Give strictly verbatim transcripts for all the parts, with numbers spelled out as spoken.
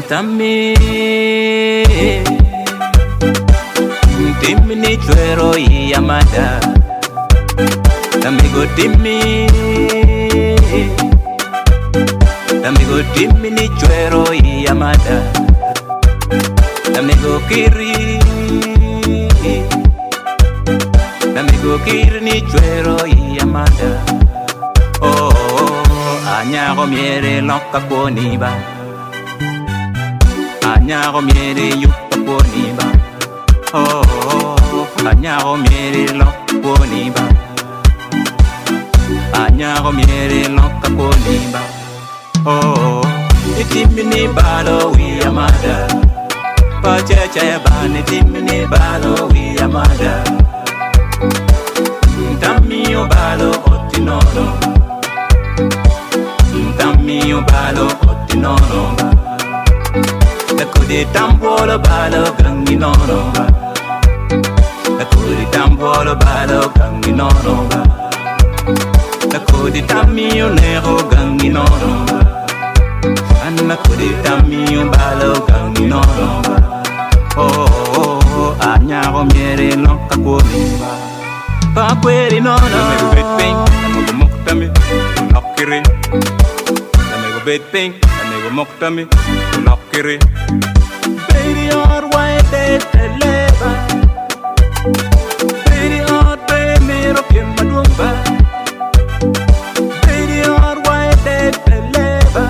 Tammi Timmi ni chuero y amada Amigo Timmi Amigo Timmi ni chuero y amada Amigo Kiri Amigo Kiri ni chuero y amada Oh, añago miere loca poniba Añago miere yupa poniba Oh, añago miere loca poniba Añago miere loca poniba Oh, itimini balo wi amada Pacheche bani timini balo wi amada Tamio balo otinono Tamio balo otinono Nakudi tambolo balo ganginono Nakudi tambolo balo ganginono Nakudi tamio nero ganginono Nakudi tamio balo ganginono Oh, oh, oh, añago miere loca poniba Pa queri no no Namego bet ping, namego moktami, nakiri Namego bet ping, namego moktami, nakiri Baby or white de teleba Baby or pe mero pie madumba Baby or white de teleba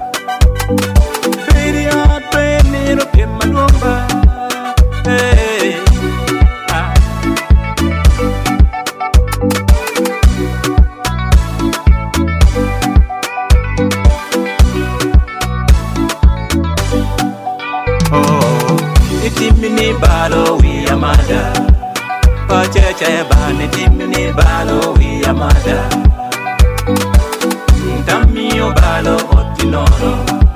Baby or pe mero pie madumba Hey Timini balo wi amada Pacheche bani timini balo wi amada Tamio balo otinono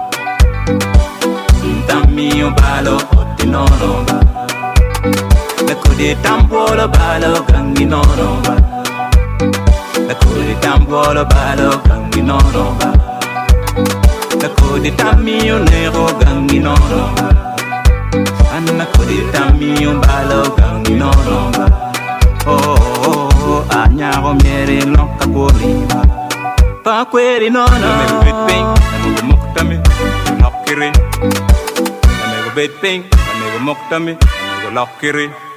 Tamio balo otinono Nakudi tambolo balo ganginono Nakudi tambolo balo ganginono Nakudi tamio nero ganginono Nakudi tamio balo ganginono Oh, oh, oh, añago miere loca poniba Pa queri no no Namego bet ping, namego moktami, nakiri Namego bet ping, namego moktami, namego nakiri